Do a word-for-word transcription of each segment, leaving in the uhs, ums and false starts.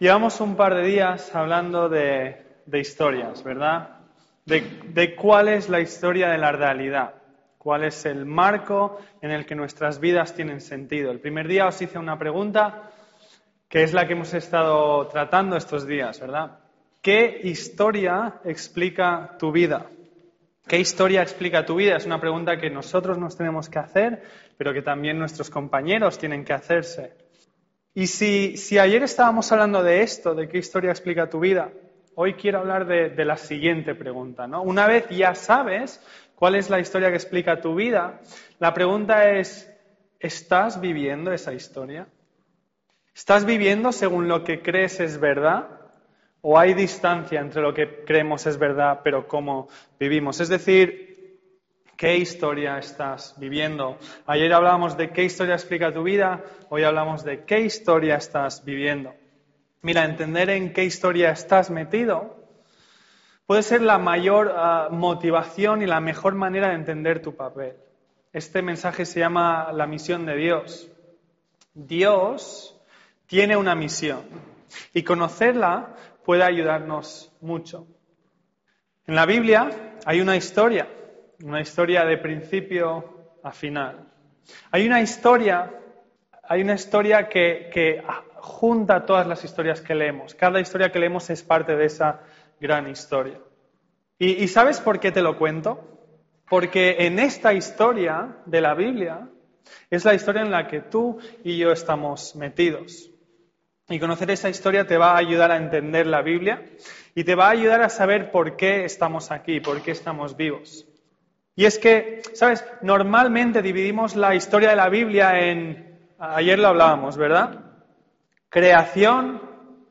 Llevamos un par de días hablando de, de historias, ¿verdad? De, de cuál es la historia de la realidad, cuál es el marco en el que nuestras vidas tienen sentido. El primer día os hice una pregunta que es la que hemos estado tratando estos días, ¿verdad? ¿Qué historia explica tu vida? ¿Qué historia explica tu vida? Es una pregunta que nosotros nos tenemos que hacer, pero que también nuestros compañeros tienen que hacerse. Y si, si ayer estábamos hablando de esto, de qué historia explica tu vida, hoy quiero hablar de, de la siguiente pregunta, ¿no? Una vez ya sabes cuál es la historia que explica tu vida, la pregunta es, ¿estás viviendo esa historia? ¿Estás viviendo según lo que crees es verdad? ¿O hay distancia entre lo que creemos es verdad, pero cómo vivimos? Es decir, ¿qué historia estás viviendo? Ayer hablábamos de qué historia explica tu vida, hoy hablamos de qué historia estás viviendo. Mira, entender en qué historia estás metido puede ser la mayor uh, motivación y la mejor manera de entender tu papel. Este mensaje se llama la misión de Dios. Dios tiene una misión y conocerla puede ayudarnos mucho. En la Biblia hay una historia, una historia de principio a final. Hay una historia, hay una historia que, que junta todas las historias que leemos. Cada historia que leemos es parte de esa gran historia. ¿Y, y sabes por qué te lo cuento? Porque en esta historia de la Biblia es la historia en la que tú y yo estamos metidos. Y conocer esa historia te va a ayudar a entender la Biblia y te va a ayudar a saber por qué estamos aquí, por qué estamos vivos. Y es que, ¿sabes? Normalmente dividimos la historia de la Biblia en, ayer lo hablábamos, ¿verdad? Creación,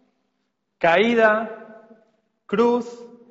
caída, cruz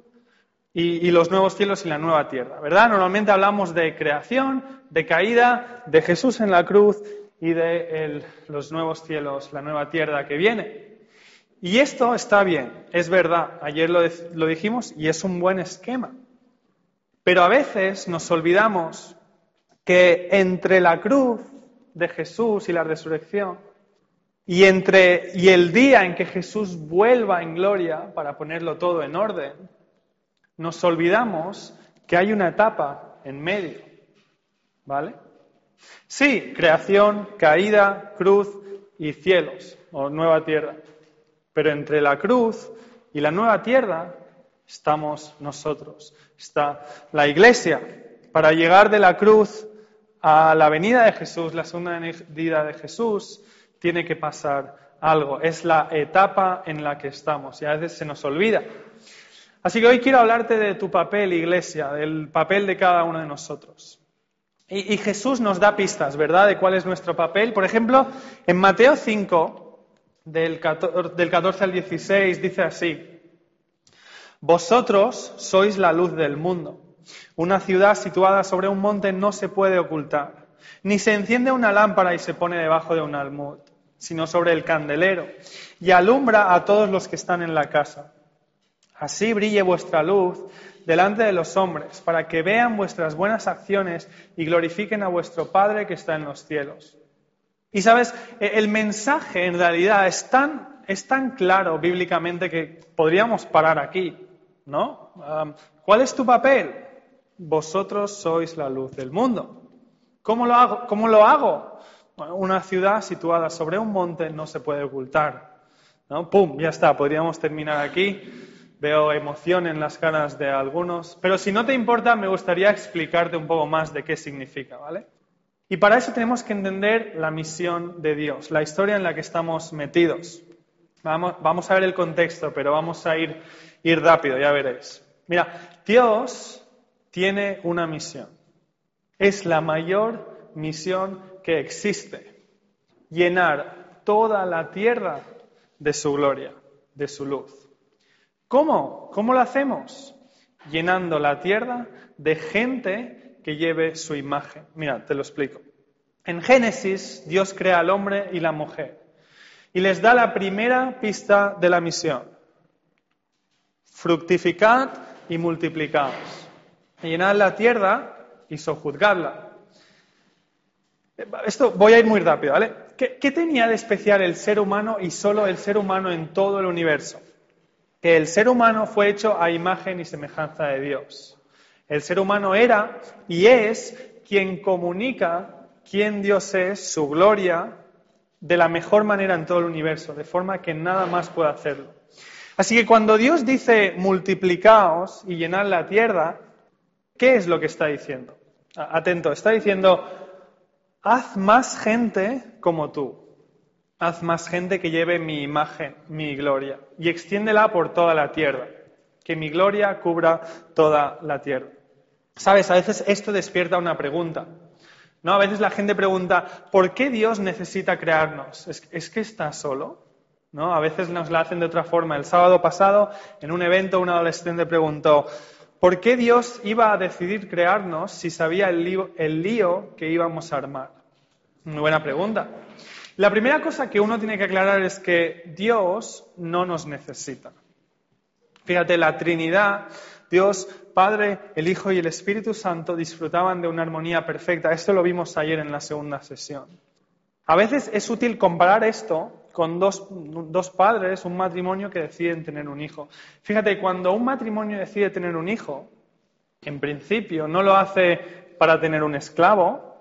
y, y los nuevos cielos y la nueva tierra, ¿verdad? Normalmente hablamos de creación, de caída, de Jesús en la cruz y de el, los nuevos cielos, la nueva tierra que viene. Y esto está bien, es verdad, ayer lo, lo dijimos y es un buen esquema. Pero a veces nos olvidamos que entre la cruz de Jesús y la resurrección y, entre, y el día en que Jesús vuelva en gloria para ponerlo todo en orden, nos olvidamos que hay una etapa en medio, ¿vale? Sí, creación, caída, cruz y cielos, o nueva tierra. Pero entre la cruz y la nueva tierra estamos nosotros, está la Iglesia. Para llegar de la cruz a la venida de Jesús, la segunda venida de Jesús, tiene que pasar algo. Es la etapa en la que estamos y a veces se nos olvida. Así que hoy quiero hablarte de tu papel, Iglesia, del papel de cada uno de nosotros. Y, y Jesús nos da pistas, ¿verdad?, de cuál es nuestro papel. Por ejemplo, en Mateo cinco, del catorce al dieciséis, dice así: Vosotros sois la luz del mundo. Una ciudad situada sobre un monte no se puede ocultar, ni se enciende una lámpara y se pone debajo de un almud, sino sobre el candelero, y alumbra a todos los que están en la casa. Así brille vuestra luz delante de los hombres, para que vean vuestras buenas acciones y glorifiquen a vuestro Padre que está en los cielos. Y sabes, el mensaje en realidad es tan, es tan claro bíblicamente que podríamos parar aquí, ¿no? Um, ¿Cuál es tu papel? Vosotros sois la luz del mundo. ¿Cómo lo hago? ¿Cómo lo hago? Bueno, una ciudad situada sobre un monte no se puede ocultar, ¿no? ¡Pum! Ya está, podríamos terminar aquí. Veo emoción en las caras de algunos, pero si no te importa, me gustaría explicarte un poco más de qué significa, ¿vale? Y para eso tenemos que entender la misión de Dios, la historia en la que estamos metidos. Vamos, vamos a ver el contexto, pero vamos a ir, ir rápido, ya veréis. Mira, Dios tiene una misión. Es la mayor misión que existe. Llenar toda la tierra de su gloria, de su luz. ¿Cómo? ¿Cómo lo hacemos? Llenando la tierra de gente que lleve su imagen. Mira, te lo explico. En Génesis, Dios crea al hombre y la mujer y les da la primera pista de la misión. Fructificad y multiplicaos. Llenad la tierra y sojuzgadla. Esto voy a ir muy rápido, ¿vale? ¿qué, qué tenía de especial el ser humano y solo el ser humano en todo el universo? Que el ser humano fue hecho a imagen y semejanza de Dios. El ser humano era y es quien comunica quién Dios es, su gloria, de la mejor manera en todo el universo, de forma que nada más pueda hacerlo. Así que cuando Dios dice multiplicaos y llenad la tierra, ¿qué es lo que está diciendo? Atento, está diciendo, haz más gente como tú. Haz más gente que lleve mi imagen, mi gloria, y extiéndela por toda la tierra. Que mi gloria cubra toda la tierra. Sabes, a veces esto despierta una pregunta. ¿No? A veces la gente pregunta, ¿por qué Dios necesita crearnos? ¿Es, es que está solo? ¿No? A veces nos la hacen de otra forma. El sábado pasado, en un evento, un adolescente preguntó, ¿por qué Dios iba a decidir crearnos si sabía el lío, el lío que íbamos a armar? Muy buena pregunta. La primera cosa que uno tiene que aclarar es que Dios no nos necesita. Fíjate, la Trinidad, Dios, Padre, el Hijo y el Espíritu Santo disfrutaban de una armonía perfecta. Esto lo vimos ayer en la segunda sesión. A veces es útil comparar esto con dos, dos padres, un matrimonio que deciden tener un hijo. Fíjate, cuando un matrimonio decide tener un hijo, en principio no lo hace para tener un esclavo,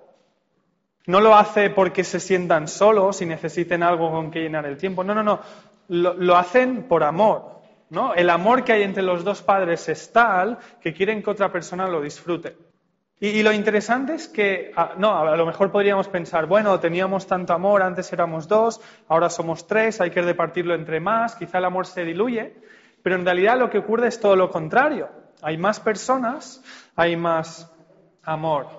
no lo hace porque se sientan solos y necesiten algo con que llenar el tiempo. No, no, no. Lo, lo hacen por amor, ¿no? El amor que hay entre los dos padres es tal que quieren que otra persona lo disfrute. Y, y lo interesante es que, ah, no, a lo mejor podríamos pensar, bueno, teníamos tanto amor, antes éramos dos, ahora somos tres, hay que repartirlo entre más, quizá el amor se diluye, pero en realidad lo que ocurre es todo lo contrario. Hay más personas, hay más amor.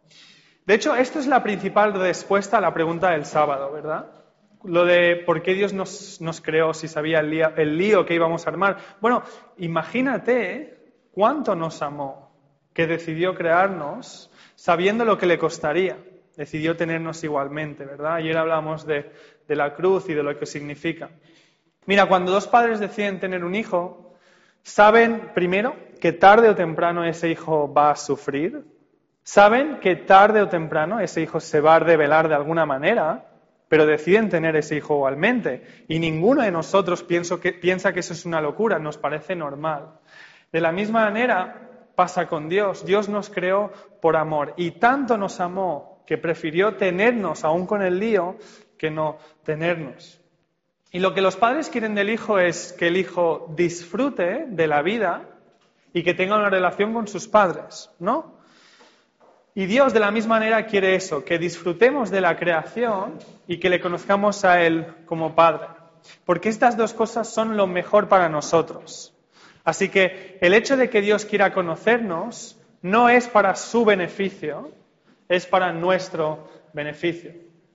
De hecho, esto es la principal respuesta a la pregunta del sábado, ¿verdad? Lo de por qué Dios nos, nos creó si sabía el lío, el lío que íbamos a armar. Bueno, imagínate cuánto nos amó, que decidió crearnos sabiendo lo que le costaría. Decidió tenernos igualmente, ¿verdad? Ayer hablamos de, de la cruz y de lo que significa. Mira, cuando dos padres deciden tener un hijo, saben primero que tarde o temprano ese hijo va a sufrir. Saben que tarde o temprano ese hijo se va a revelar de alguna manera, pero deciden tener ese hijo igualmente. Y ninguno de nosotros pienso que, piensa que eso es una locura, nos parece normal. De la misma manera pasa con Dios. Dios nos creó por amor y tanto nos amó que prefirió tenernos, aún con el lío, que no tenernos. Y lo que los padres quieren del hijo es que el hijo disfrute de la vida y que tenga una relación con sus padres, ¿no? Y Dios de la misma manera quiere eso, que disfrutemos de la creación y que le conozcamos a Él como Padre. Porque estas dos cosas son lo mejor para nosotros. Así que el hecho de que Dios quiera conocernos no es para su beneficio, es para nuestro beneficio.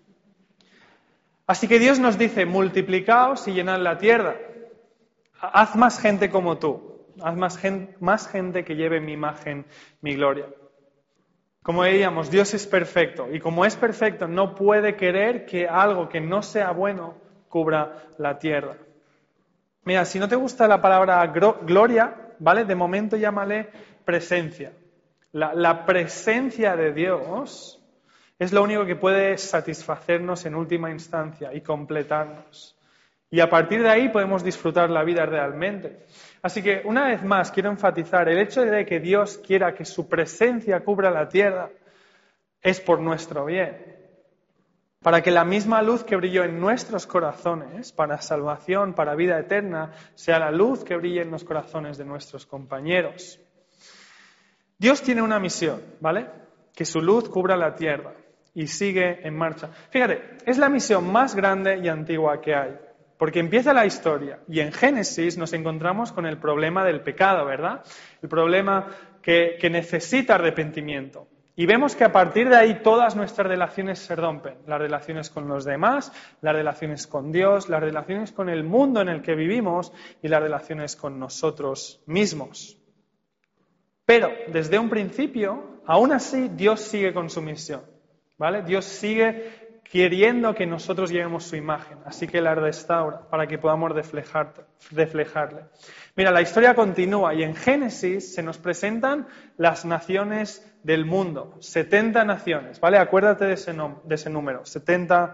Así que Dios nos dice, multiplicaos y llenad la tierra. Haz más gente como tú, haz más gente, más gente que lleve mi imagen, mi gloria. Como veíamos, Dios es perfecto y como es perfecto no puede querer que algo que no sea bueno cubra la tierra. Mira, si no te gusta la palabra gloria, ¿vale? De momento llámale presencia. La, la presencia de Dios es lo único que puede satisfacernos en última instancia y completarnos. Y a partir de ahí podemos disfrutar la vida realmente. Así que, una vez más, quiero enfatizar, el hecho de que Dios quiera que su presencia cubra la tierra es por nuestro bien. Para que la misma luz que brilló en nuestros corazones, para salvación, para vida eterna, sea la luz que brille en los corazones de nuestros compañeros. Dios tiene una misión, ¿vale? Que su luz cubra la tierra y sigue en marcha. Fíjate, es la misión más grande y antigua que hay. Porque empieza la historia y en Génesis nos encontramos con el problema del pecado, ¿verdad? El problema que, que necesita arrepentimiento. Y vemos que a partir de ahí todas nuestras relaciones se rompen. Las relaciones con los demás, las relaciones con Dios, las relaciones con el mundo en el que vivimos y las relaciones con nosotros mismos. Pero desde un principio, aún así, Dios sigue con su misión, ¿vale? Dios sigue queriendo que nosotros llevemos su imagen, así que la restaura para que podamos reflejar, reflejarle. Mira, la historia continúa y en Génesis se nos presentan las naciones del mundo, setenta naciones, ¿vale? Acuérdate de ese, nom- de ese número, setenta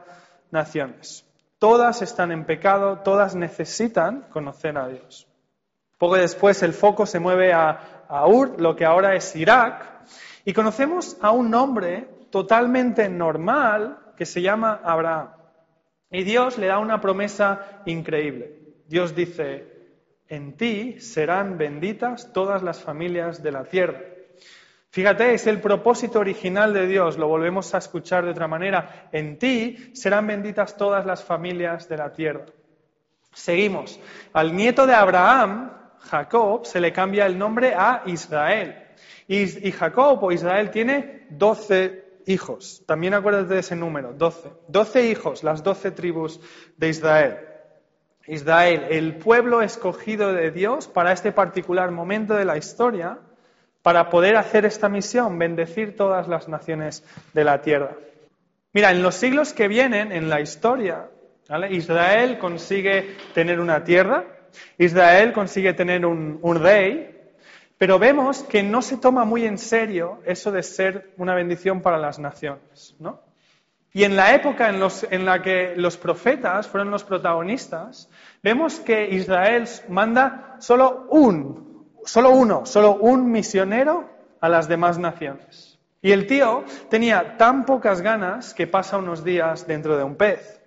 naciones. Todas están en pecado, todas necesitan conocer a Dios. Poco después el foco se mueve a, a Ur, lo que ahora es Irak, y conocemos a un hombre totalmente normal que se llama Abraham. Y Dios le da una promesa increíble. Dios dice, en ti serán benditas todas las familias de la tierra. Fíjate, es el propósito original de Dios, lo volvemos a escuchar de otra manera. En ti serán benditas todas las familias de la tierra. Seguimos. Al nieto de Abraham, Jacob, se le cambia el nombre a Israel. Y, y Jacob o Israel tiene doce hijos. También acuérdate de ese número, doce. Doce hijos, las doce tribus de Israel. Israel, el pueblo escogido de Dios para este particular momento de la historia, para poder hacer esta misión, bendecir todas las naciones de la tierra. Mira, en los siglos que vienen, en la historia, ¿vale? Israel consigue tener una tierra, Israel consigue tener un, un rey, pero vemos que no se toma muy en serio eso de ser una bendición para las naciones, ¿no? Y en la época en, los, en la que los profetas fueron los protagonistas, vemos que Israel manda solo un, solo uno, solo un misionero a las demás naciones. Y el tío tenía tan pocas ganas que pasa unos días dentro de un pez.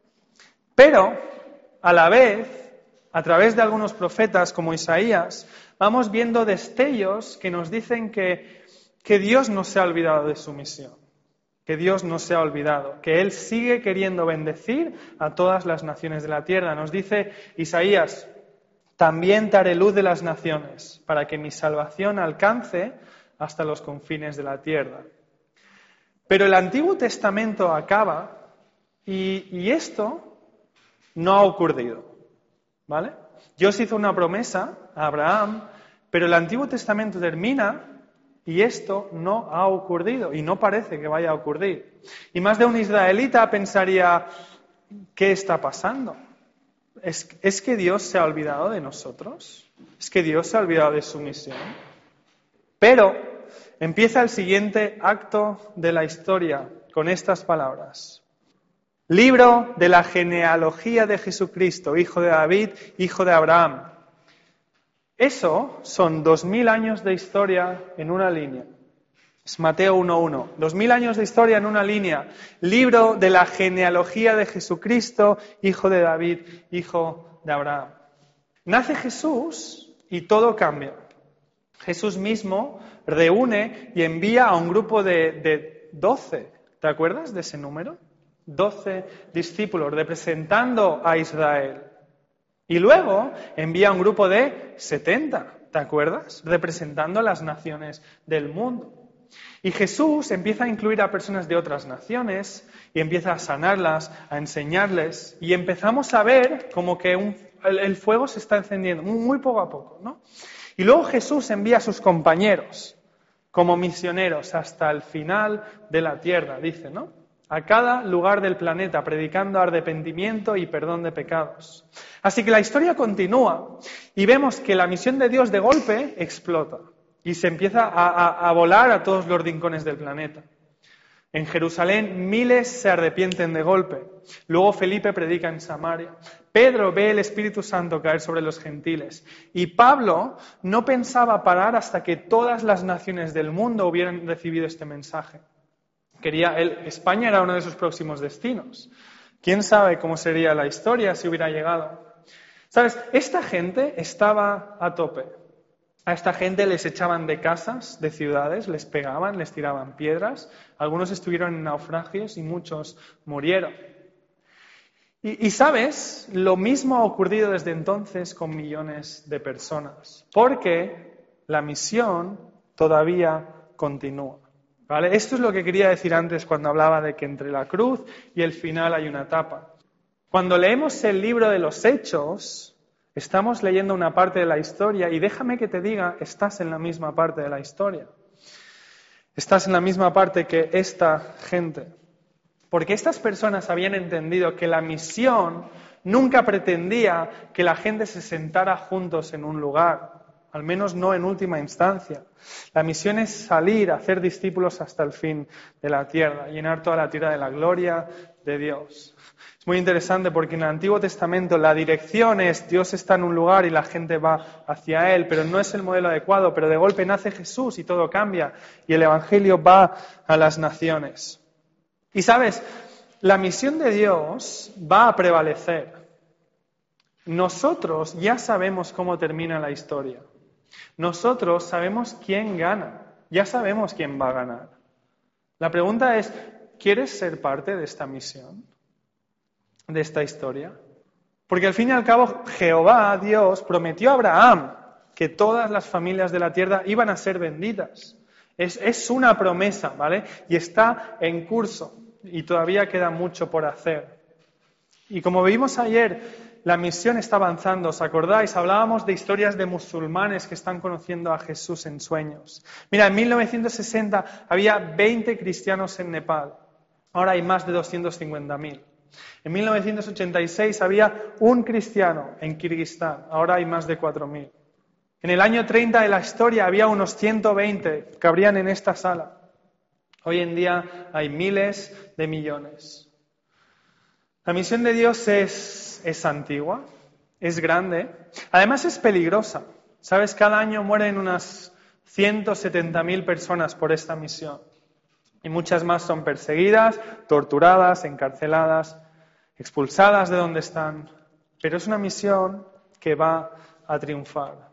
Pero, a la vez, a través de algunos profetas como Isaías, vamos viendo destellos que nos dicen que, que Dios no se ha olvidado de su misión. Que Dios no se ha olvidado, que Él sigue queriendo bendecir a todas las naciones de la tierra. Nos dice Isaías, también te haré luz de las naciones, para que mi salvación alcance hasta los confines de la tierra. Pero el Antiguo Testamento acaba y, y esto no ha ocurrido, ¿vale? Dios hizo una promesa a Abraham, pero el Antiguo Testamento termina y esto no ha ocurrido y no parece que vaya a ocurrir. Y más de un israelita pensaría, ¿qué está pasando? ¿Es, ¿Es que Dios se ha olvidado de nosotros? ¿Es que Dios se ha olvidado de su misión? Pero empieza el siguiente acto de la historia con estas palabras. Libro de la genealogía de Jesucristo, hijo de David, hijo de Abraham. Eso son dos mil años de historia en una línea. Es Mateo uno uno. Dos mil años de historia en una línea. Libro de la genealogía de Jesucristo, hijo de David, hijo de Abraham. Nace Jesús y todo cambia. Jesús mismo reúne y envía a un grupo de, de doce. ¿Te acuerdas de ese número? Doce discípulos representando a Israel. Y luego envía un grupo de setenta, ¿te acuerdas? Representando a las naciones del mundo. Y Jesús empieza a incluir a personas de otras naciones y empieza a sanarlas, a enseñarles. Y empezamos a ver como que un, el, el fuego se está encendiendo, muy, muy poco a poco, ¿no? Y luego Jesús envía a sus compañeros como misioneros hasta el final de la tierra, dice, ¿no? A cada lugar del planeta, predicando arrepentimiento y perdón de pecados. Así que la historia continúa y vemos que la misión de Dios de golpe explota y se empieza a, a, a volar a todos los rincones del planeta. En Jerusalén miles se arrepienten de golpe. Luego Felipe predica en Samaria. Pedro ve el Espíritu Santo caer sobre los gentiles. Y Pablo no pensaba parar hasta que todas las naciones del mundo hubieran recibido este mensaje. Quería, él, España era uno de sus próximos destinos. ¿Quién sabe cómo sería la historia si hubiera llegado? ¿Sabes? Esta gente estaba a tope. A esta gente les echaban de casas, de ciudades, les pegaban, les tiraban piedras. Algunos estuvieron en naufragios y muchos murieron. Y, y ¿sabes? Lo mismo ha ocurrido desde entonces con millones de personas. Porque la misión todavía continúa. ¿Vale? Esto es lo que quería decir antes cuando hablaba de que entre la cruz y el final hay una etapa. Cuando leemos el libro de los Hechos, estamos leyendo una parte de la historia y déjame que te diga, estás en la misma parte de la historia. Estás en la misma parte que esta gente. Porque estas personas habían entendido que la misión nunca pretendía que la gente se sentara juntos en un lugar. Al menos no en última instancia. La misión es salir, hacer discípulos hasta el fin de la tierra, llenar toda la tierra de la gloria de Dios. Es muy interesante porque en el Antiguo Testamento la dirección es Dios está en un lugar y la gente va hacia Él, pero no es el modelo adecuado, pero de golpe nace Jesús y todo cambia y el Evangelio va a las naciones. Y sabes, la misión de Dios va a prevalecer. Nosotros ya sabemos cómo termina la historia. Nosotros sabemos quién gana, ya sabemos quién va a ganar. La pregunta es, ¿quieres ser parte de esta misión? ¿De esta historia? Porque al fin y al cabo Jehová, Dios, prometió a Abraham que todas las familias de la tierra iban a ser benditas. Es, es una promesa, ¿vale? Y está en curso y todavía queda mucho por hacer. Y como vimos ayer, la misión está avanzando. ¿Os acordáis? Hablábamos de historias de musulmanes que están conociendo a Jesús en sueños. Mira, en mil novecientos sesenta había veinte cristianos en Nepal. Ahora hay más de doscientos cincuenta mil. En mil novecientos ochenta y seis había un cristiano en Kirguistán. Ahora hay más de cuatro mil. En el año treinta de la historia había unos ciento veinte que cabrían en esta sala. Hoy en día hay miles de millones. La misión de Dios es, es antigua, es grande, además es peligrosa. ¿Sabes? Cada año mueren unas ciento setenta mil personas por esta misión. Y muchas más son perseguidas, torturadas, encarceladas, expulsadas de donde están. Pero es una misión que va a triunfar.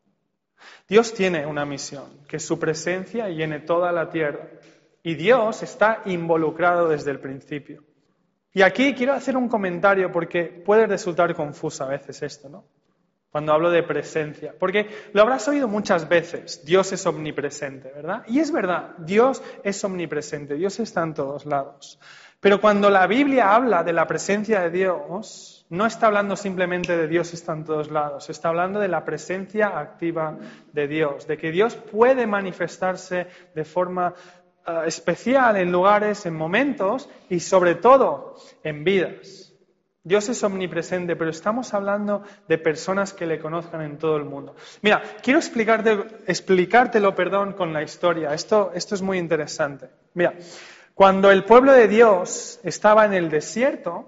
Dios tiene una misión, que su presencia llene toda la tierra. Y Dios está involucrado desde el principio. Y aquí quiero hacer un comentario porque puede resultar confuso a veces esto, ¿no? Cuando hablo de presencia. Porque lo habrás oído muchas veces, Dios es omnipresente, ¿verdad? Y es verdad, Dios es omnipresente, Dios está en todos lados. Pero cuando la Biblia habla de la presencia de Dios, no está hablando simplemente de Dios está en todos lados, está hablando de la presencia activa de Dios, de que Dios puede manifestarse de forma Uh, especial en lugares, en momentos y sobre todo en vidas. Dios es omnipresente, pero estamos hablando de personas que le conozcan en todo el mundo. Mira, quiero explicarte, explicártelo, perdón, con la historia. Esto, esto es muy interesante. Mira, cuando el pueblo de Dios estaba en el desierto,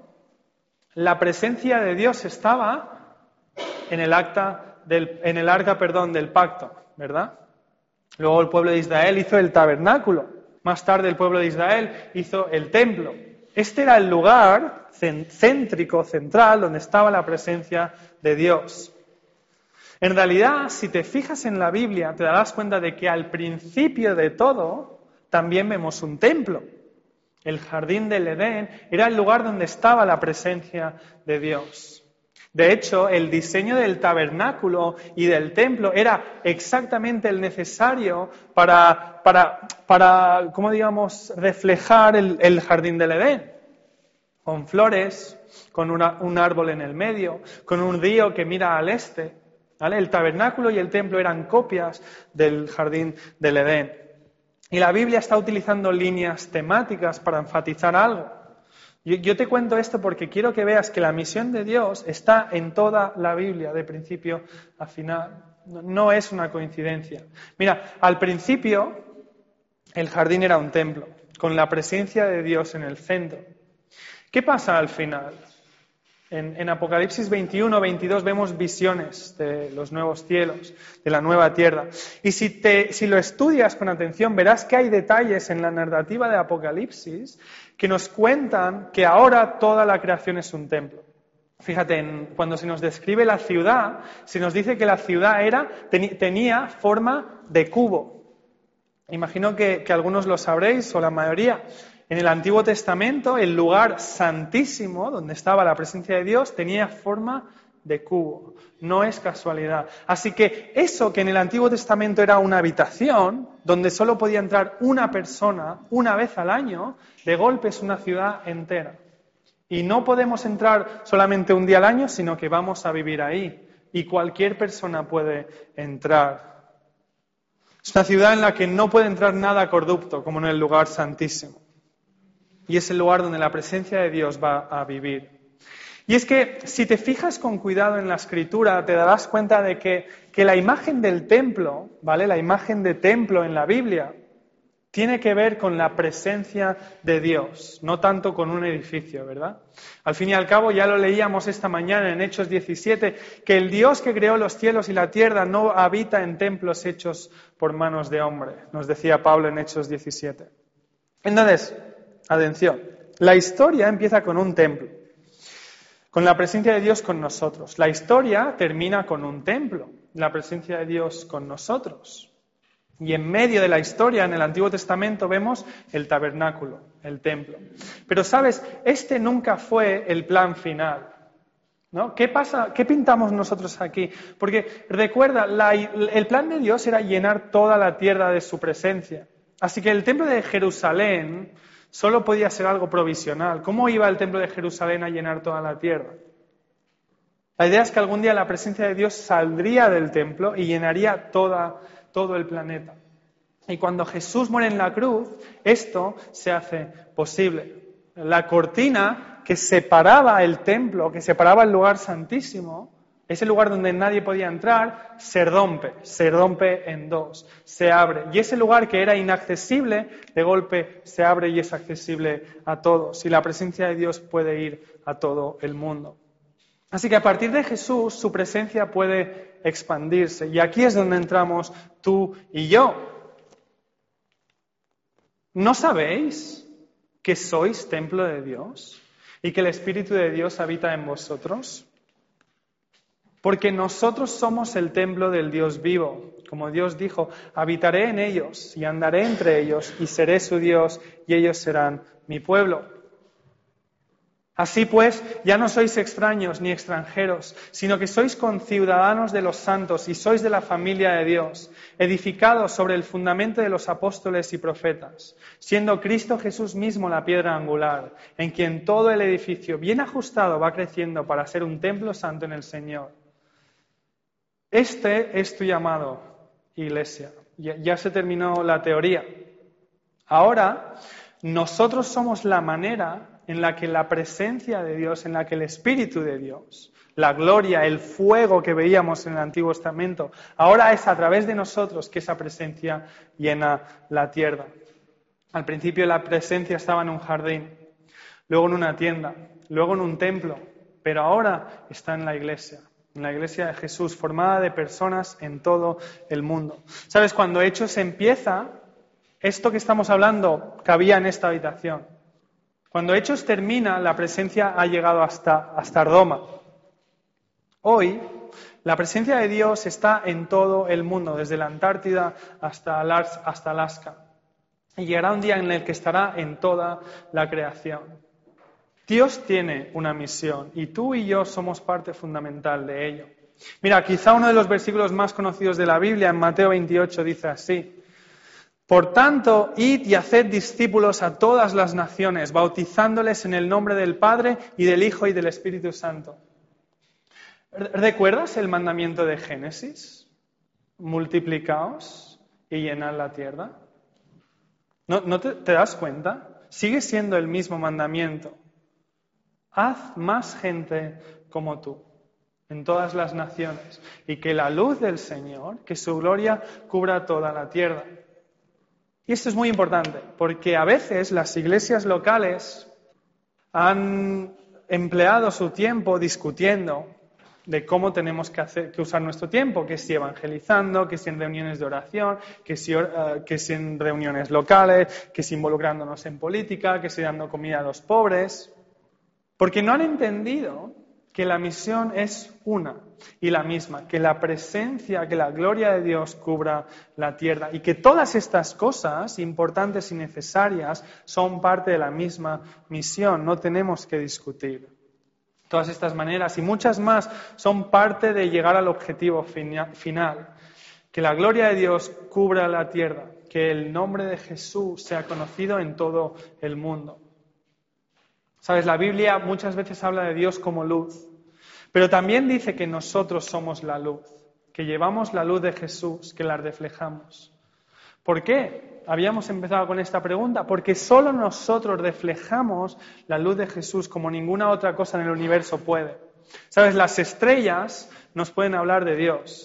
la presencia de Dios estaba en el acta del, en el arca, perdón, del pacto, ¿verdad? Luego el pueblo de Israel hizo el tabernáculo. Más tarde el pueblo de Israel hizo el templo. Este era el lugar céntrico, central, donde estaba la presencia de Dios. En realidad, si te fijas en la Biblia, te darás cuenta de que al principio de todo también vemos un templo. El jardín del Edén era el lugar donde estaba la presencia de Dios. De hecho, el diseño del tabernáculo y del templo era exactamente el necesario para, para, para ¿cómo digamos?, reflejar el, el jardín del Edén. Con flores, con una, un árbol en el medio, con un río que mira al este. ¿Vale? El tabernáculo y el templo eran copias del jardín del Edén. Y la Biblia está utilizando líneas temáticas para enfatizar algo. Yo, yo te cuento esto porque quiero que veas que la misión de Dios está en toda la Biblia, de principio a final. No, no es una coincidencia. Mira, al principio el jardín era un templo, con la presencia de Dios en el centro. ¿Qué pasa al final? En, en Apocalipsis veintiuno, veintidós vemos visiones de los nuevos cielos, de la nueva tierra. Y si, te, si lo estudias con atención, verás que hay detalles en la narrativa de Apocalipsis que nos cuentan que ahora toda la creación es un templo. Fíjate, en, cuando se nos describe la ciudad, se nos dice que la ciudad era, ten, tenía forma de cubo. Imagino que, que algunos lo sabréis, o la mayoría. En el Antiguo Testamento, el lugar santísimo, donde estaba la presencia de Dios, tenía forma de cubo. No es casualidad. Así que eso que en el Antiguo Testamento era una habitación, donde solo podía entrar una persona una vez al año, de golpe es una ciudad entera. Y no podemos entrar solamente un día al año, sino que vamos a vivir ahí. Y cualquier persona puede entrar. Es una ciudad en la que no puede entrar nada corrupto, como en el lugar santísimo. Y es el lugar donde la presencia de Dios va a vivir. Y es que si te fijas con cuidado en la Escritura, te darás cuenta de que, que la imagen del templo, ¿vale? La imagen de templo en la Biblia, tiene que ver con la presencia de Dios, no tanto con un edificio, ¿verdad? Al fin y al cabo, ya lo leíamos esta mañana en Hechos diecisiete, que el Dios que creó los cielos y la tierra no habita en templos hechos por manos de hombre, nos decía Pablo en Hechos diecisiete. Entonces, atención, la historia empieza con un templo, con la presencia de Dios con nosotros. La historia termina con un templo, la presencia de Dios con nosotros. Y en medio de la historia, en el Antiguo Testamento, vemos el tabernáculo, el templo. Pero, ¿sabes? Este nunca fue el plan final, ¿no? ¿Qué pasa? ¿Qué pintamos nosotros aquí? Porque, recuerda, la, el plan de Dios era llenar toda la tierra de su presencia. Así que el templo de Jerusalén solo podía ser algo provisional. ¿Cómo iba el templo de Jerusalén a llenar toda la tierra? La idea es que algún día la presencia de Dios saldría del templo y llenaría toda todo el planeta. Y cuando Jesús muere en la cruz, esto se hace posible. La cortina que separaba el templo, que separaba el lugar santísimo, ese lugar donde nadie podía entrar, se rompe, se rompe en dos, se abre. Y ese lugar que era inaccesible, de golpe se abre y es accesible a todos. Y la presencia de Dios puede ir a todo el mundo. Así que a partir de Jesús, su presencia puede expandirse. Y aquí es donde entramos tú y yo. ¿No sabéis que sois templo de Dios y que el Espíritu de Dios habita en vosotros? Porque nosotros somos el templo del Dios vivo. Como Dios dijo, habitaré en ellos y andaré entre ellos y seré su Dios y ellos serán mi pueblo. Así pues, ya no sois extraños ni extranjeros, sino que sois conciudadanos de los santos y sois de la familia de Dios, edificados sobre el fundamento de los apóstoles y profetas, siendo Cristo Jesús mismo la piedra angular, en quien todo el edificio bien ajustado va creciendo para ser un templo santo en el Señor. Este es tu llamado, iglesia. Ya, ya se terminó la teoría. Ahora, nosotros somos la manera en la que la presencia de Dios, en la que el Espíritu de Dios, la gloria, el fuego que veíamos en el Antiguo Testamento, ahora es a través de nosotros que esa presencia llena la tierra. Al principio la presencia estaba en un jardín, luego en una tienda, luego en un templo, pero ahora está en la iglesia, en la iglesia de Jesús, formada de personas en todo el mundo. ¿Sabes? Cuando Hechos empieza, esto que estamos hablando cabía en esta habitación. Cuando Hechos termina, la presencia ha llegado hasta, hasta Roma. Hoy, la presencia de Dios está en todo el mundo, desde la Antártida hasta, hasta Alaska. Y llegará un día en el que estará en toda la creación. Dios tiene una misión y tú y yo somos parte fundamental de ello. Mira, quizá uno de los versículos más conocidos de la Biblia, en Mateo veintiocho, dice así: por tanto, id y haced discípulos a todas las naciones, bautizándoles en el nombre del Padre y del Hijo y del Espíritu Santo. ¿Recuerdas el mandamiento de Génesis? Multiplicaos y llenad la tierra. ¿No, no te, te das cuenta? Sigue siendo el mismo mandamiento. Haz más gente como tú en todas las naciones y que la luz del Señor, que su gloria cubra toda la tierra. Y esto es muy importante, porque a veces las iglesias locales han empleado su tiempo discutiendo de cómo tenemos que, hacer, que usar nuestro tiempo, que si evangelizando, que si en reuniones de oración, que si, uh, que si en reuniones locales, que si involucrándonos en política, que si dando comida a los pobres, porque no han entendido que la misión es una y la misma, que la presencia, que la gloria de Dios cubra la tierra y que todas estas cosas importantes y necesarias son parte de la misma misión, no tenemos que discutir. Todas estas maneras y muchas más son parte de llegar al objetivo final, que la gloria de Dios cubra la tierra, que el nombre de Jesús sea conocido en todo el mundo. Sabes, la Biblia muchas veces habla de Dios como luz, pero también dice que nosotros somos la luz, que llevamos la luz de Jesús, que la reflejamos. ¿Por qué? Habíamos empezado con esta pregunta, porque solo nosotros reflejamos la luz de Jesús como ninguna otra cosa en el universo puede. Sabes, las estrellas nos pueden hablar de Dios,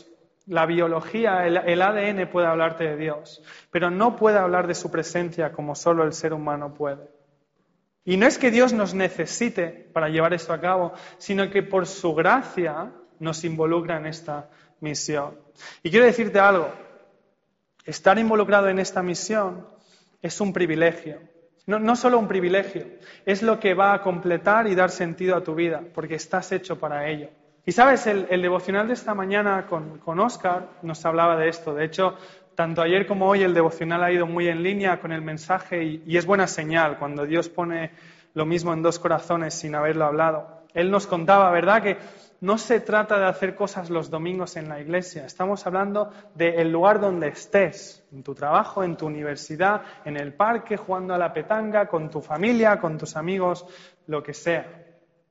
La biología, el, el A D N puede hablarte de Dios, pero no puede hablar de su presencia como solo el ser humano puede. Y no es que Dios nos necesite para llevar esto a cabo, sino que por su gracia nos involucra en esta misión. Y quiero decirte algo, estar involucrado en esta misión es un privilegio. No, no solo un privilegio, es lo que va a completar y dar sentido a tu vida, porque estás hecho para ello. Y sabes, el, el devocional de esta mañana con, con Óscar nos hablaba de esto. De hecho, tanto ayer como hoy el devocional ha ido muy en línea con el mensaje y, y es buena señal cuando Dios pone lo mismo en dos corazones sin haberlo hablado. Él nos contaba, ¿verdad?, que no se trata de hacer cosas los domingos en la iglesia. Estamos hablando del lugar donde estés, en tu trabajo, en tu universidad, en el parque, jugando a la petanga, con tu familia, con tus amigos, lo que sea.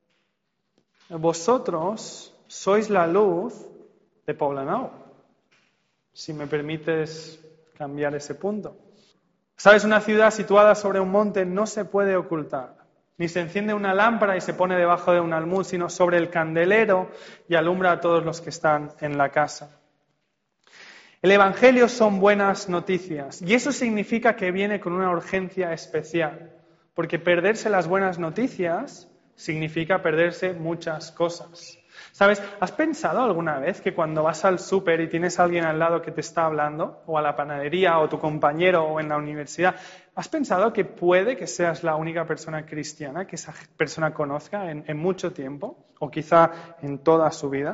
Vosotros sois la luz de Poblenou, si me permites cambiar ese punto. ¿Sabes? Una ciudad situada sobre un monte no se puede ocultar. Ni se enciende una lámpara y se pone debajo de un almud, sino sobre el candelero y alumbra a todos los que están en la casa. El Evangelio son buenas noticias y eso significa que viene con una urgencia especial, porque perderse las buenas noticias significa perderse muchas cosas. ¿Sabes? ¿Has pensado alguna vez que cuando vas al súper y tienes a alguien al lado que te está hablando, o a la panadería, o tu compañero, o en la universidad, has pensado que puede que seas la única persona cristiana que esa persona conozca en, en mucho tiempo, o quizá en toda su vida?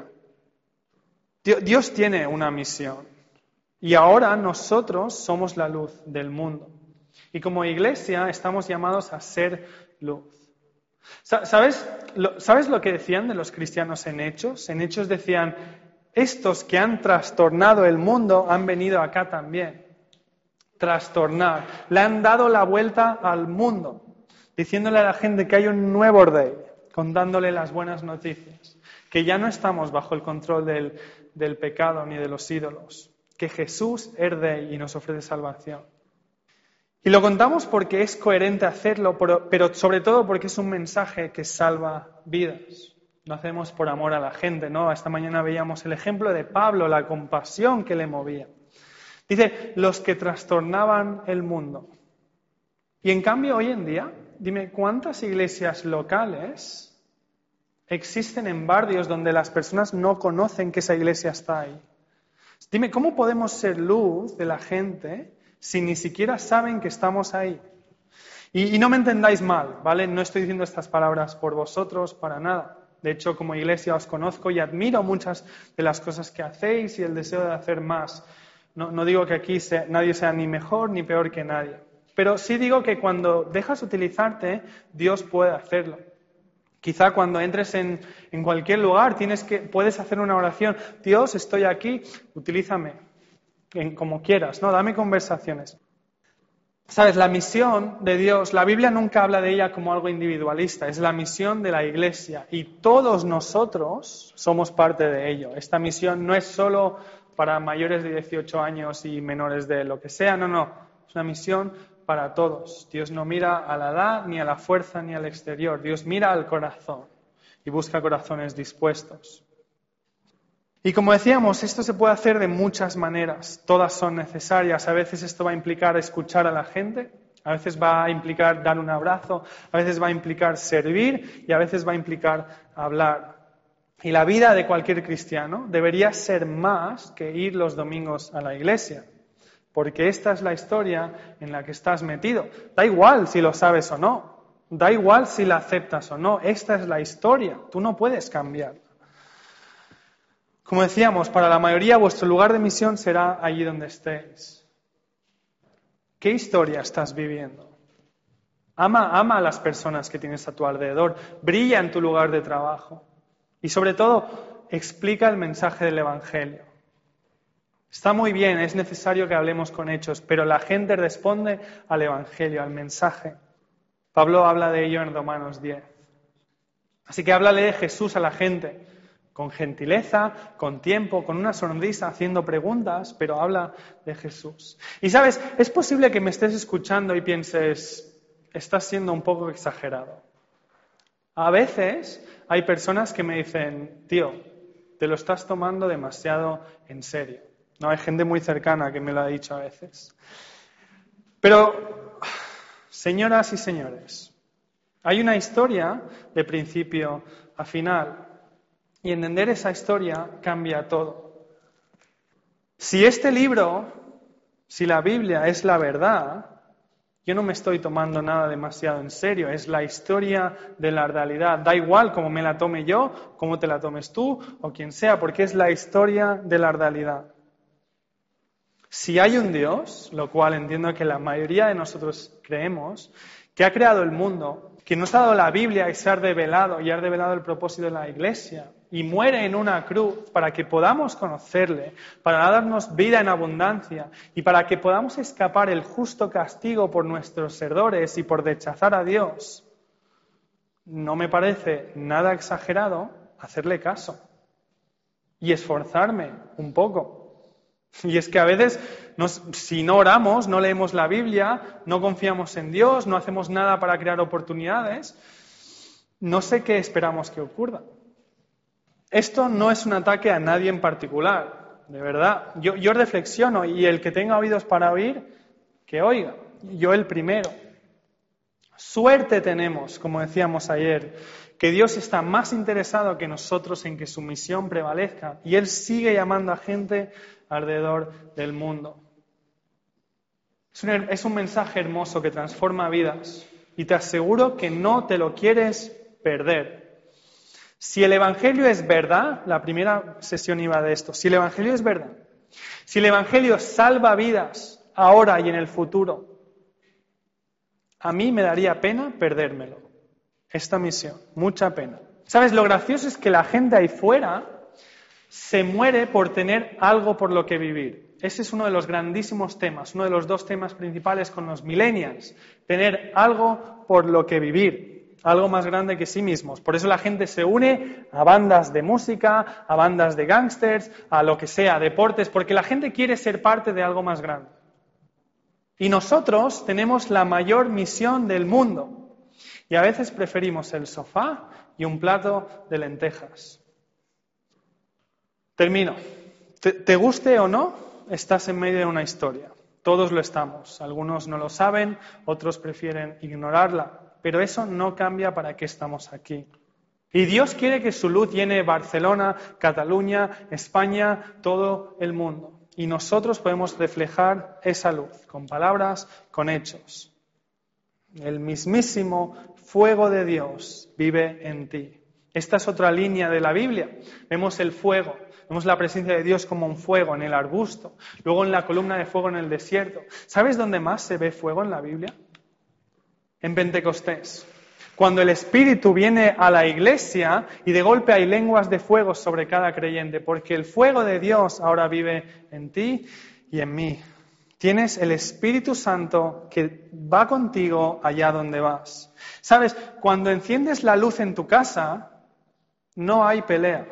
Dios tiene una misión, y ahora nosotros somos la luz del mundo. Y como iglesia estamos llamados a ser luz. ¿Sabes lo, ¿Sabes lo que decían de los cristianos en Hechos? En Hechos decían, estos que han trastornado el mundo han venido acá también. Trastornar. Le han dado la vuelta al mundo, diciéndole a la gente que hay un nuevo rey, contándole las buenas noticias, que ya no estamos bajo el control del, del pecado ni de los ídolos, que Jesús es rey y nos ofrece salvación. Y lo contamos porque es coherente hacerlo, pero, pero sobre todo porque es un mensaje que salva vidas. Lo hacemos por amor a la gente, ¿no? Esta mañana veíamos el ejemplo de Pablo, la compasión que le movía. Dice, los que trastornaban el mundo. Y en cambio, hoy en día, dime, ¿cuántas iglesias locales existen en barrios donde las personas no conocen que esa iglesia está ahí? Dime, ¿cómo podemos ser luz de la gente si ni siquiera saben que estamos ahí? Y, y no me entendáis mal, ¿vale? No estoy diciendo estas palabras por vosotros, para nada. De hecho, como iglesia os conozco y admiro muchas de las cosas que hacéis y el deseo de hacer más. No, no digo que aquí se, nadie sea ni mejor ni peor que nadie. Pero sí digo que cuando dejas utilizarte, Dios puede hacerlo. Quizá cuando entres en, en cualquier lugar tienes que, puedes hacer una oración. Dios, estoy aquí, utilízame. En, como quieras, ¿no? Dame conversaciones. ¿Sabes? La misión de Dios, la Biblia nunca habla de ella como algo individualista, es la misión de la Iglesia y todos nosotros somos parte de ello. Esta misión no es solo para mayores de dieciocho años y menores de lo que sea, no, no, es una misión para todos. Dios no mira a la edad, ni a la fuerza, ni al exterior, Dios mira al corazón y busca corazones dispuestos. Y como decíamos, esto se puede hacer de muchas maneras, todas son necesarias. A veces esto va a implicar escuchar a la gente, a veces va a implicar dar un abrazo, a veces va a implicar servir y a veces va a implicar hablar. Y la vida de cualquier cristiano debería ser más que ir los domingos a la iglesia, porque esta es la historia en la que estás metido. Da igual si lo sabes o no, da igual si la aceptas o no, esta es la historia, tú no puedes cambiar. Como decíamos, para la mayoría vuestro lugar de misión será allí donde estéis. ¿Qué historia estás viviendo? Ama, ama a las personas que tienes a tu alrededor, brilla en tu lugar de trabajo y sobre todo explica el mensaje del Evangelio. Está muy bien, es necesario que hablemos con hechos, pero la gente responde al Evangelio, al mensaje. Pablo habla de ello en Romanos diez. Así que háblale de Jesús a la gente. Con gentileza, con tiempo, con una sonrisa, haciendo preguntas, pero habla de Jesús. Y sabes, es posible que me estés escuchando y pienses, estás siendo un poco exagerado. A veces hay personas que me dicen, tío, te lo estás tomando demasiado en serio. No, hay gente muy cercana que me lo ha dicho a veces. Pero, señoras y señores, hay una historia de principio a final y entender esa historia cambia todo. Si este libro, si la Biblia es la verdad, yo no me estoy tomando nada demasiado en serio, es la historia de la realidad. Da igual cómo me la tome yo, cómo te la tomes tú o quien sea, porque es la historia de la realidad. Si hay un Dios, lo cual entiendo que la mayoría de nosotros creemos, que ha creado el mundo, que nos ha dado la Biblia y se ha revelado, y ha revelado el propósito de la Iglesia, y muere en una cruz para que podamos conocerle, para darnos vida en abundancia y para que podamos escapar el justo castigo por nuestros errores y por rechazar a Dios, no me parece nada exagerado hacerle caso y esforzarme un poco. Y es que a veces, nos, si no oramos, no leemos la Biblia, no confiamos en Dios, no hacemos nada para crear oportunidades, no sé qué esperamos que ocurra. Esto no es un ataque a nadie en particular, de verdad. Yo, yo reflexiono y el que tenga oídos para oír, que oiga. Yo el primero. Suerte tenemos, como decíamos ayer, que Dios está más interesado que nosotros en que su misión prevalezca y Él sigue llamando a gente alrededor del mundo. Es un, es un mensaje hermoso que transforma vidas y te aseguro que no te lo quieres perder. Si el Evangelio es verdad, la primera sesión iba de esto, si el Evangelio es verdad, si el Evangelio salva vidas ahora y en el futuro, a mí me daría pena perdérmelo, esta misión, mucha pena. ¿Sabes? Lo gracioso es que la gente ahí fuera se muere por tener algo por lo que vivir. Ese es uno de los grandísimos temas, uno de los dos temas principales con los millennials, tener algo por lo que vivir. Algo más grande que sí mismos. Por eso la gente se une a bandas de música, a bandas de gángsters, a lo que sea, deportes, porque la gente quiere ser parte de algo más grande. Y nosotros tenemos la mayor misión del mundo. Y a veces preferimos el sofá y un plato de lentejas. Termino. Te, te guste o no, estás en medio de una historia. Todos lo estamos. Algunos no lo saben, otros prefieren ignorarla. Pero eso no cambia para qué estamos aquí. Y Dios quiere que su luz llene Barcelona, Cataluña, España, todo el mundo. Y nosotros podemos reflejar esa luz con palabras, con hechos. El mismísimo fuego de Dios vive en ti. Esta es otra línea de la Biblia. Vemos el fuego, vemos la presencia de Dios como un fuego en el arbusto, luego en la columna de fuego en el desierto. ¿Sabes dónde más se ve fuego en la Biblia? En Pentecostés, cuando el Espíritu viene a la iglesia y de golpe hay lenguas de fuego sobre cada creyente, porque el fuego de Dios ahora vive en ti y en mí. Tienes el Espíritu Santo que va contigo allá donde vas. ¿Sabes? Cuando enciendes la luz en tu casa, no hay pelea.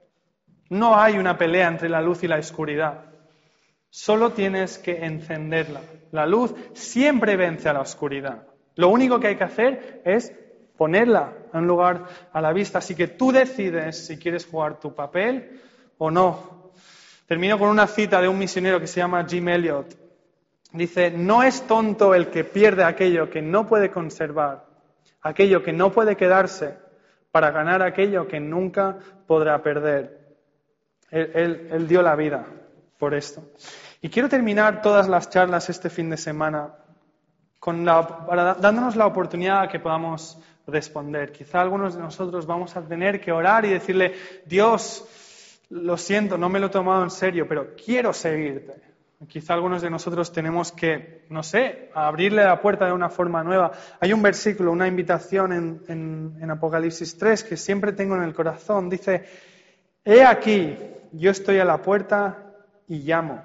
No hay una pelea entre la luz y la oscuridad. Solo tienes que encenderla. La luz siempre vence a la oscuridad. Lo único que hay que hacer es ponerla en un lugar a la vista. Así que tú decides si quieres jugar tu papel o no. Termino con una cita de un misionero que se llama Jim Elliot. Dice, no es tonto el que pierde aquello que no puede conservar, aquello que no puede quedarse, para ganar aquello que nunca podrá perder. Él, él, él dio la vida por esto. Y quiero terminar todas las charlas este fin de semana Con la, para, dándonos la oportunidad a que podamos responder. Quizá algunos de nosotros vamos a tener que orar y decirle, Dios, lo siento, no me lo he tomado en serio, pero quiero seguirte. Quizá algunos de nosotros tenemos que, no sé, abrirle la puerta de una forma nueva. Hay un versículo, una invitación en, en, en Apocalipsis tres que siempre tengo en el corazón. Dice, he aquí, yo estoy a la puerta y llamo.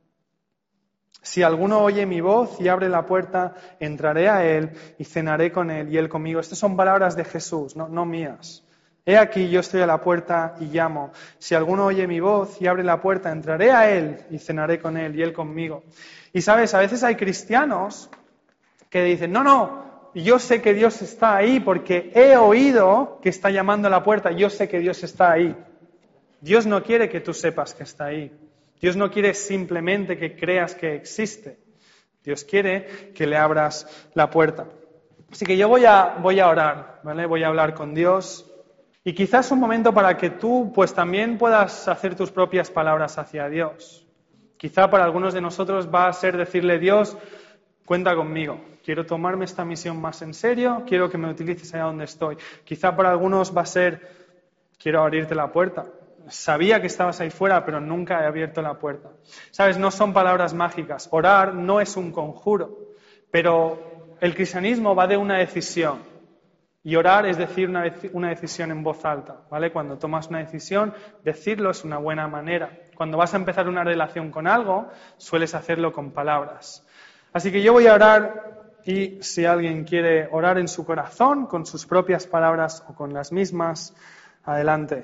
Si alguno oye mi voz y abre la puerta, entraré a él y cenaré con él y él conmigo. Estas son palabras de Jesús, no, no mías. He aquí, yo estoy a la puerta y llamo. Si alguno oye mi voz y abre la puerta, entraré a él y cenaré con él y él conmigo. Y sabes, a veces hay cristianos que dicen, no, no, yo sé que Dios está ahí porque he oído que está llamando a la puerta, yo sé que Dios está ahí. Dios no quiere que tú sepas que está ahí. Dios no quiere simplemente que creas que existe. Dios quiere que le abras la puerta. Así que yo voy a, voy a orar, ¿vale? Voy a hablar con Dios. Y quizás un momento para que tú pues también puedas hacer tus propias palabras hacia Dios. Quizá para algunos de nosotros va a ser decirle, Dios, cuenta conmigo. Quiero tomarme esta misión más en serio, quiero que me utilices allá donde estoy. Quizá para algunos va a ser, quiero abrirte la puerta. Sabía que estabas ahí fuera, pero nunca he abierto la puerta. ¿Sabes? No son palabras mágicas. Orar no es un conjuro, pero el cristianismo va de una decisión. Y orar es decir una, una decisión en voz alta, ¿vale? Cuando tomas una decisión, decirlo es una buena manera. Cuando vas a empezar una relación con algo, sueles hacerlo con palabras. Así que yo voy a orar y si alguien quiere orar en su corazón, con sus propias palabras o con las mismas, adelante.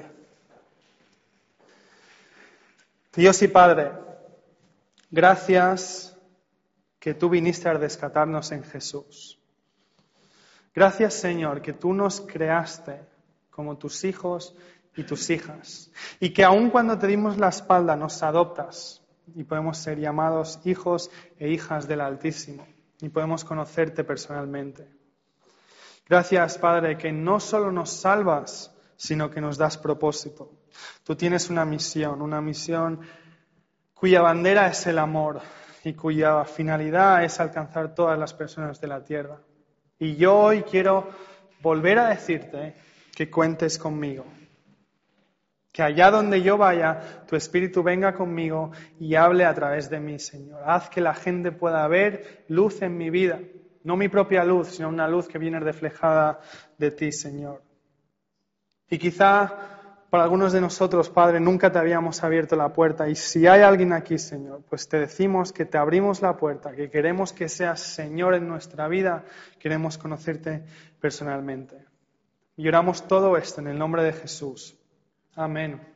Dios y Padre, gracias que tú viniste a rescatarnos en Jesús. Gracias, Señor, que tú nos creaste como tus hijos y tus hijas. Y que aun cuando te dimos la espalda nos adoptas y podemos ser llamados hijos e hijas del Altísimo y podemos conocerte personalmente. Gracias, Padre, que no solo nos salvas, sino que nos das propósito. Tú tienes una misión, una misión cuya bandera es el amor y cuya finalidad es alcanzar todas las personas de la tierra. Y yo hoy quiero volver a decirte que cuentes conmigo. Que allá donde yo vaya, tu Espíritu venga conmigo y hable a través de mí, Señor. Haz que la gente pueda ver luz en mi vida. No mi propia luz, sino una luz que viene reflejada de ti, Señor. Y quizá para algunos de nosotros, Padre, nunca te habíamos abierto la puerta. Y si hay alguien aquí, Señor, pues te decimos que te abrimos la puerta, que queremos que seas Señor en nuestra vida, queremos conocerte personalmente. Y oramos todo esto en el nombre de Jesús. Amén.